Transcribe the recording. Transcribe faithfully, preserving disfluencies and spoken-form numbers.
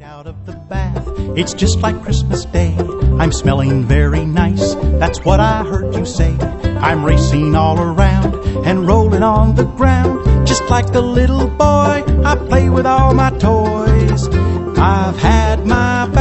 Out of the bath, it's just like Christmas Day. I'm smelling very nice, that's what I heard you say. I'm racing all around and rolling on the ground, just like a little boy. I play with all my toys. I've had my